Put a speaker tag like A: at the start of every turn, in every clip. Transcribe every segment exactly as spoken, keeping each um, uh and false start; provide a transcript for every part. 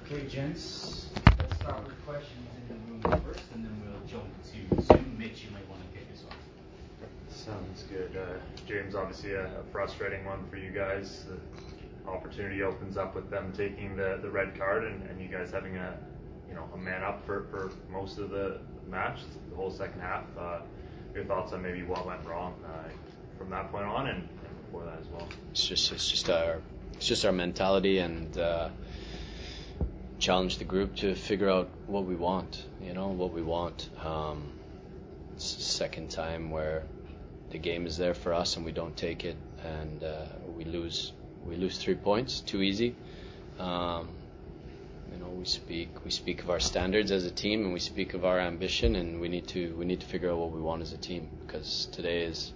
A: Okay, gents, let's start with questions in the room first, and then we'll jump to Zoom. Mitch, you might want to kick us off.
B: Sounds good. Uh, James, obviously a, a frustrating one for you guys. The opportunity opens up with them taking the, the red card, and, and you guys having a you know a man up for, for most of the match, the whole second half. Uh, your thoughts on maybe what went wrong uh, from that point on, and, and before that as well?
C: It's just it's just our it's just our mentality, and uh, challenge the group to figure out what we want. You know what we want. Um, it's the second time where the game is there for us and we don't take it, and uh, we lose we lose three points too easy. Um, you know we speak we speak of our standards as a team, and we speak of our ambition, and we need to we need to figure out what we want as a team, because today is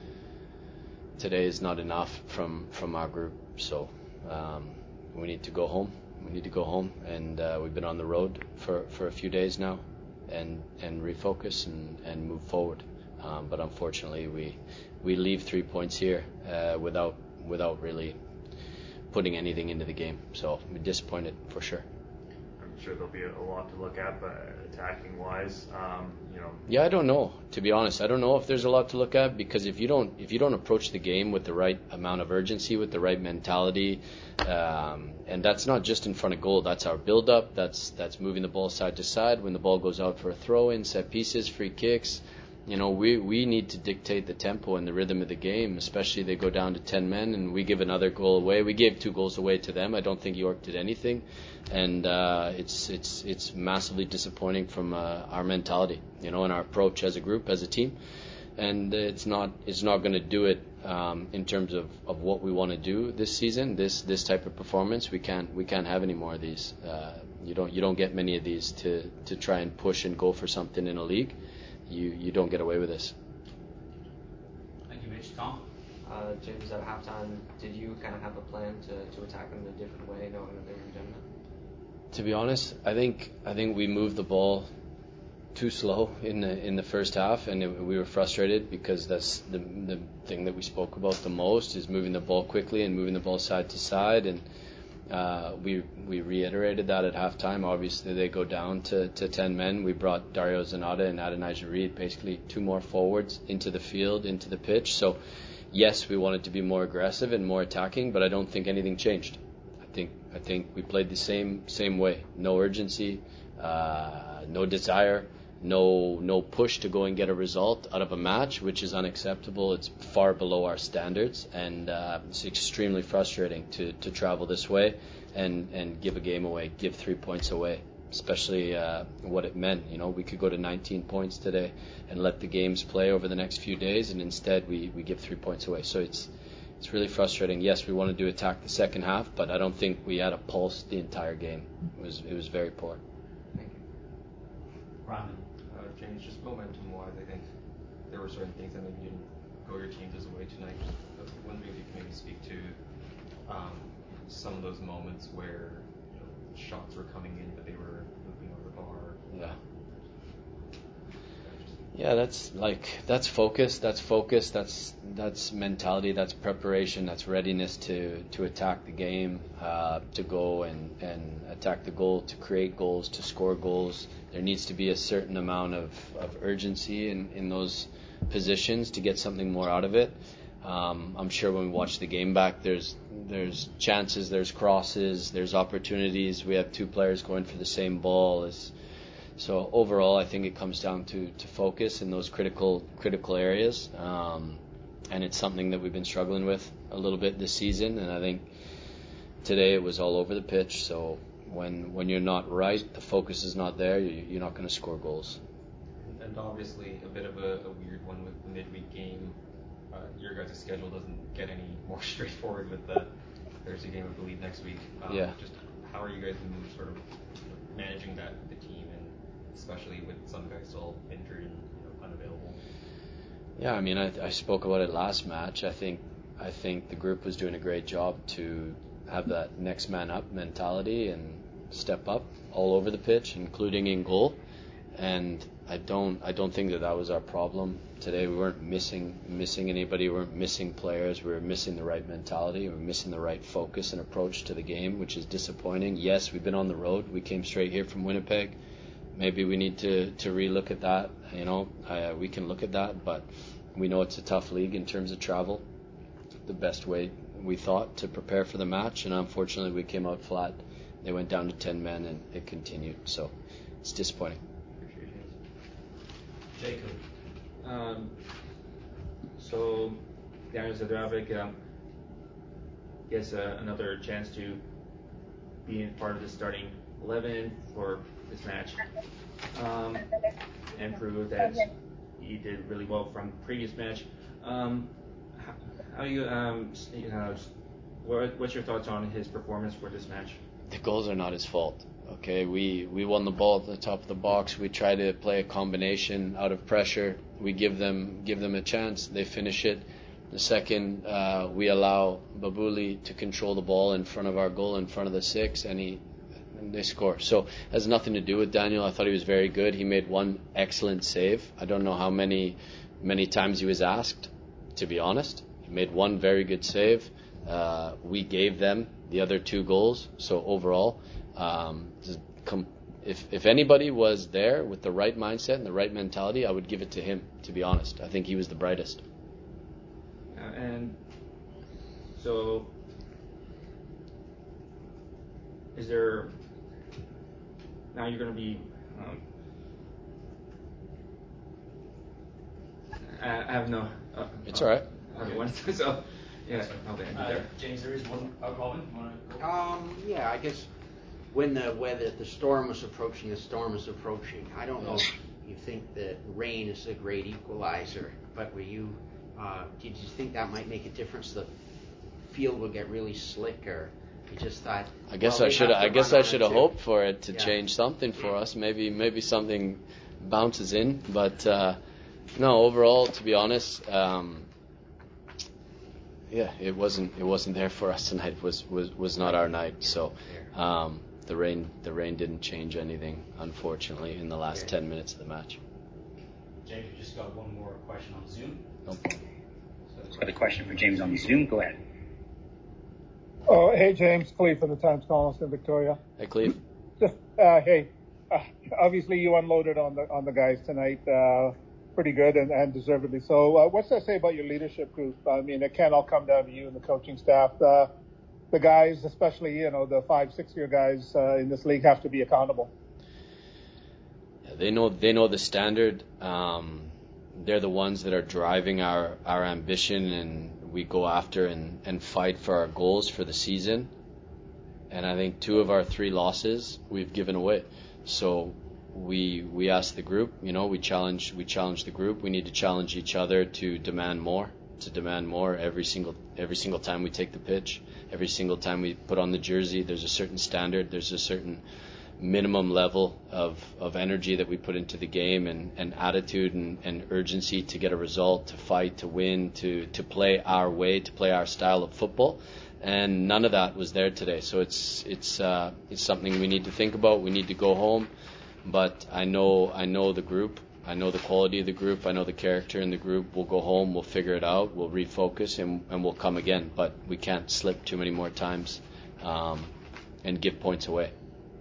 C: today is not enough from from our group. So um, we need to go home. We need to go home, and uh, we've been on the road for, for a few days now, and and refocus and, and move forward. Um, but unfortunately, we we leave three points here uh, without without really putting anything into the game. So I'm disappointed for sure.
B: I'm sure there'll be a lot to look at, but attacking wise, um, you know.
C: Yeah, I don't know. To be honest, I don't know if there's a lot to look at, because if you don't if you don't approach the game with the right amount of urgency, with the right mentality, um, and that's not just in front of goal. That's our build up. That's that's moving the ball side to side when the ball goes out for a throw in, set pieces, free kicks. You know, we, we need to dictate the tempo and the rhythm of the game, especially they go down to ten men and we give another goal away. We gave two goals away to them. I don't think York did anything. And uh, it's it's it's massively disappointing from uh, our mentality, you know, and our approach as a group, as a team. And it's not it's not going to do it um, in terms of, of what we want to do this season. This this type of performance, we can't we can't have any more of these. Uh, you don't you don't get many of these to, to try and push and go for something in a league. You you don't get away with this.
A: Thank you, Mitch. Tom?
D: Uh, James, at halftime, did you kind of have a plan to, to attack them in a different way, knowing that they were doing that?
C: To be honest, I think I think we moved the ball too slow in the in the first half, and it, we were frustrated because that's the the thing that we spoke about the most, is moving the ball quickly and moving the ball side to side, and Uh, we we reiterated that at halftime. Obviously, they go down to, to ten men. We brought Dario Zanata and Adonijah Reed, basically two more forwards, into the field, into the pitch. So, yes, we wanted to be more aggressive and more attacking, but I don't think anything changed. I think I think we played the same same way. No urgency, uh, no desire, no no push to go and get a result out of a match, which is unacceptable. It's far below our standards, and uh, it's extremely frustrating to, to travel this way and, and give a game away, give three points away, especially uh, what it meant. You know, we could go to nineteen points today and let the games play over the next few days, and instead we, we give three points away. So it's it's really frustrating. Yes, we wanted to attack the second half, but I don't think we had a pulse the entire game. It was it was very poor.
D: Thank you.
A: Brandon?
E: Uh, James, just momentum-wise, I think there were certain things that maybe didn't go your teams' way tonight. I was wondering if you could maybe speak to um, some of those moments where you know, shots were coming in, but they were moving over the bar.
C: Yeah. Yeah, that's like that's focus. That's focus. That's that's mentality. That's preparation. That's readiness to, to attack the game, uh, to go and, and attack the goal, to create goals, to score goals. There needs to be a certain amount of, of urgency in, in those positions to get something more out of it. Um, I'm sure when we watch the game back, there's there's chances, there's crosses, there's opportunities. We have two players going for the same ball. It's, So overall, I think it comes down to, to focus in those critical critical areas, um, and it's something that we've been struggling with a little bit this season. And I think today it was all over the pitch. So when when you're not right, the focus is not there. You, you're not going to score goals.
E: And obviously, a bit of a, a weird one with the midweek game. Uh, your guys' schedule doesn't get any more straightforward with the Thursday game, I believe, next week. Um,
C: Yeah.
E: Just how are you guys sort of managing that with the team, and especially with some guys still injured and you know, unavailable?
C: Yeah, I mean, I, I spoke about it last match. I think I think the group was doing a great job to have that next man up mentality and step up all over the pitch, including in goal. And I don't I don't think that that was our problem today. We weren't missing missing anybody. We weren't missing players. We were missing the right mentality. We were missing the right focus and approach to the game, which is disappointing. Yes, we've been on the road. We came straight here from Winnipeg. Maybe we need to to relook at that. You know, uh, we can look at that, but we know it's a tough league in terms of travel. The best way we thought to prepare for the match, and unfortunately we came out flat. They went down to ten men, and it continued. So it's disappointing.
A: Jacob.
F: Um, so, Daniel Zadravik um, gets uh, another chance to be in part of the starting eleven for this match, um, and prove that he did really well from the previous match. Um, how, how do you, um, you know, what, what's your thoughts on his performance for this match?
C: The goals are not his fault. Okay, we, we won the ball at the top of the box. We try to play a combination out of pressure. We give them give them a chance. They finish it. The second, uh, we allow Babuli to control the ball in front of our goal, in front of the six, and he and they score. So it has nothing to do with Daniel. I thought he was very good. He made one excellent save. I don't know how many many times he was asked, to be honest. He made one very good save. Uh, we gave them the other two goals. So overall, um, if if anybody was there with the right mindset and the right mentality, I would give it to him, to be honest. I think he was the brightest.
F: Uh, and so, is there, now you're going to be, um, I, I have no. Uh,
C: It's
F: uh,
C: all right.
F: Okay, one, so, yeah, okay,
A: Uh,
F: there.
A: James, there is one. Uh, Robin, you want to go?
G: Um, yeah, I guess when the weather, the storm was approaching, the storm was approaching. I don't know if you think that rain is a great equalizer, but were you, uh, did you think that might make a difference? The field will get really slick, or you just thought?
C: I guess
G: well,
C: I
G: we
C: should.
G: have to
C: I guess
G: run
C: I
G: on
C: should
G: it
C: have
G: too.
C: hoped for it to
G: Yeah.
C: change something for us. Maybe maybe something bounces in, but uh, no. Overall, to be honest, um, yeah, it wasn't it wasn't there for us tonight. It was was was not our night. So um, the rain the rain didn't change anything, unfortunately, in the last
G: Okay.
C: ten minutes of the match.
A: James, we just got one more question on Zoom.
C: No problem.
H: So the question for James on Zoom, go ahead.
I: Oh, hey, James. Cleve from the Times-Colonist in Victoria.
C: Hey, Cleve.
I: Just, uh, hey, uh, obviously you unloaded on the on the guys tonight, uh, pretty good and, and deservedly so. Uh, what's that say about your leadership group? I mean, it can't all come down to you and the coaching staff. Uh, the guys, especially, you know, the five, six-year guys uh, in this league have to be accountable.
C: Yeah, they know they know the standard. Um, they're the ones that are driving our, our ambition, and we go after and, and fight for our goals for the season. And I think two of our three losses we've given away. So we we ask the group, you know, we challenge we challenge the group. We need to challenge each other to demand more, to demand more every single every single time we take the pitch, every single time we put on the jersey. There's a certain standard, there's a certain minimum level of, of energy that we put into the game, and, and attitude and, and urgency to get a result, to fight, to win, to, to play our way, to play our style of football. And none of that was there today. So it's it's uh, it's something we need to think about. We need to go home. But I know I know the group. I know the quality of the group. I know the character in the group. We'll go home. We'll figure it out. We'll refocus, and, and we'll come again. But we can't slip too many more times um, and give points away.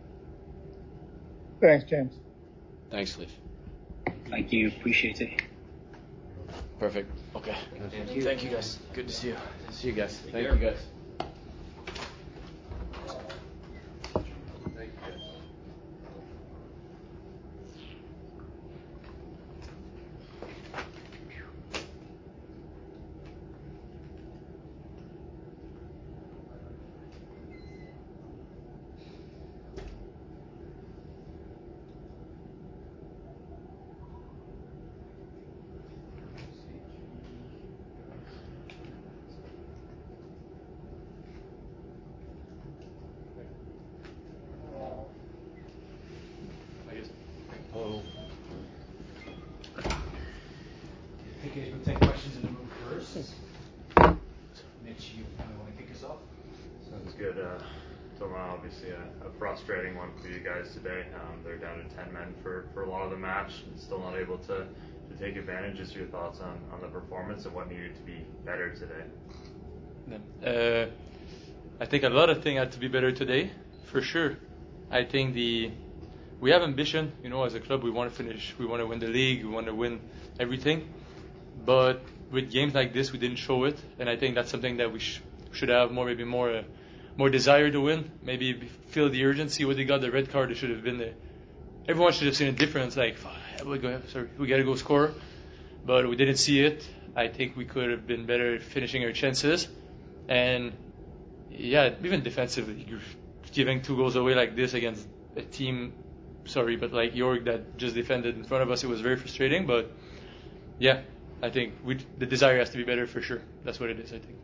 I: Thanks, James.
C: Thanks, Leaf.
H: Thank you. Appreciate it.
C: Perfect. Okay.
G: Thank you.
C: Thank you, guys. Good to see you. See you guys.
F: Take
C: Thank
F: care.
C: you, guys.
B: obviously a, a frustrating one for you guys today. Um, they're down to ten men for, for a lot of the match and still not able to, to take advantage. Just your thoughts on, on the performance and what needed to be better today.
J: Uh, I think a lot of things had to be better today, for sure. I think the we have ambition, you know, as a club. We want to finish, we want to win the league, we want to win everything. But with games like this, we didn't show it, and I think that's something that we sh- should have more, maybe more, uh, more desire to win. Maybe feel the urgency when they got the red card. It should have been there. Everyone should have seen a difference. Like, we go, sorry, we got to go score, but we didn't see it. I think we could have been better at finishing our chances, and yeah, even defensively, you're giving two goals away like this against a team. Sorry, but like York that just defended in front of us, it was very frustrating. But yeah, I think we the desire has to be better for sure. That's what it is, I think.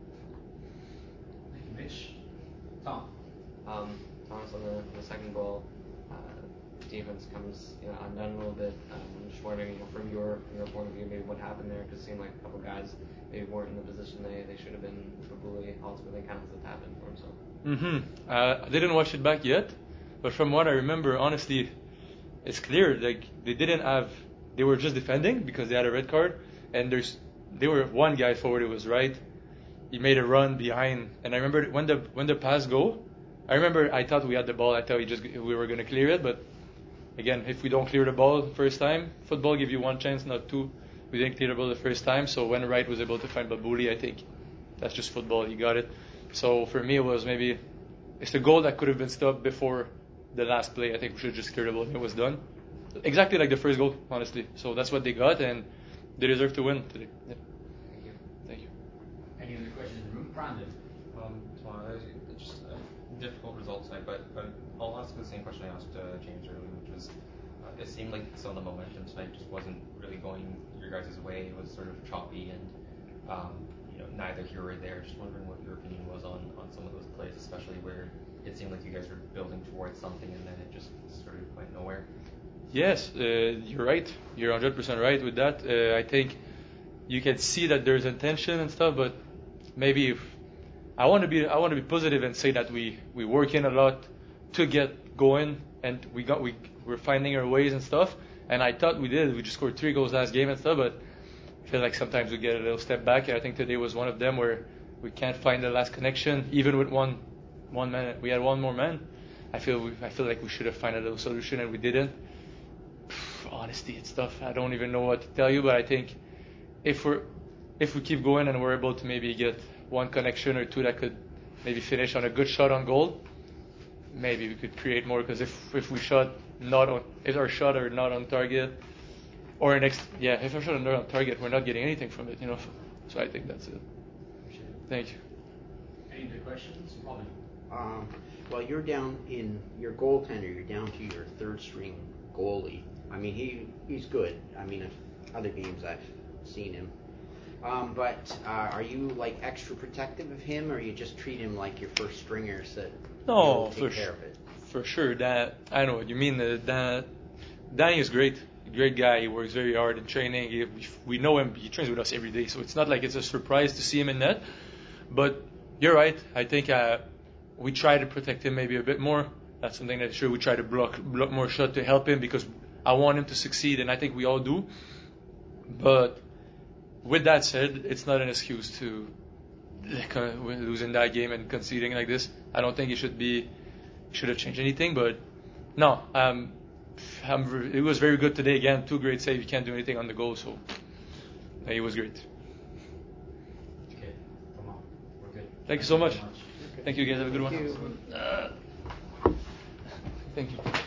A: Thank you, Mitch. Tom.
D: Um, Thomas, on the, on the second goal, uh, defense comes you know undone a little bit. Um, I'm just wondering, you know, from your from your point of view, maybe what happened there? Because it seemed like a couple guys maybe weren't in the position they, they should have been. Babuli ultimately kind of has a tap in for himself.
J: Mm-hmm. Uh, I didn't watch it back yet, but from what I remember, honestly, it's clear like they didn't have. They were just defending because they had a red card, and there's they were one guy forward. It was right. He made a run behind, and I remember when the when the pass go. I remember I thought we had the ball. I thought we just we were gonna clear it, but again, if we don't clear the ball the first time, football give you one chance, not two. We didn't clear the ball the first time, so when Wright was able to find Babuli, I think that's just football. He got it. So for me, it was maybe it's the goal that could have been stopped before the last play. I think we should have just cleared the ball and it was done. Exactly like the first goal, honestly. So that's what they got, and they deserve to win today. Yeah.
D: Thank you.
J: Thank you.
A: Any other questions in the room? Brandon.
E: Um, Toronto, it's just a difficult result tonight, but, but I'll ask the same question I asked uh, James earlier, which was uh, it seemed like some of the momentum tonight just wasn't really going your guys' way. It was sort of choppy, and um, you know neither here or there. Just wondering what your opinion was on, on some of those plays, especially where it seemed like you guys were building towards something and then it just sort of went nowhere.
J: Yes, uh, you're right. You're one hundred percent right with that. Uh, I think you can see that there's intention and stuff, but maybe if I want to be I want to be positive and say that we we work in a lot to get going, and we got we we're finding our ways and stuff. And I thought we did. We just scored three goals last game and stuff, but I feel like sometimes we get a little step back. And I think today was one of them where we can't find the last connection, even with one one man. We had one more man. I feel we, I feel like we should have found a little solution, and we didn't. Honestly, it's tough. I don't even know what to tell you, but I think if we're if we keep going and we're able to maybe get one connection or two that could maybe finish on a good shot on goal, maybe we could create more. Because if if we shot not on if our shot are not on target, or next yeah if our shot are not on target, we're not getting anything from it, you know. So I think that's it. Thank you.
A: Any other questions? Robin.
G: Um, well, you're down in your goaltender. You're down to your third string goalie. I mean, he he's good. I mean, if other games I've seen him. Um, but uh, are you like extra protective of him, or you just treat him like your first stringers that
J: No,
G: will take
J: for
G: care
J: sure.
G: of it?
J: For sure. That I know what you mean. Uh, that Danny is great. Great guy. He works very hard in training. He, we, we know him. He trains with us every day, so it's not like it's a surprise to see him in net. But you're right. I think uh, we try to protect him maybe a bit more. That's something that sure we try to block block more shot to help him, because I want him to succeed, and I think we all do. But with that said, it's not an excuse to like, uh, losing that game and conceding like this. I don't think it should be should have changed anything. But no, um, I'm, it was very good today. Again, two great saves. You can't do anything on the goal, so uh, it was great.
A: Okay, come on, we're good.
J: Thank you so much.
A: very much.
J: Thank you guys. Have a good
G: Thank
J: one.
G: you.
J: Uh, thank you.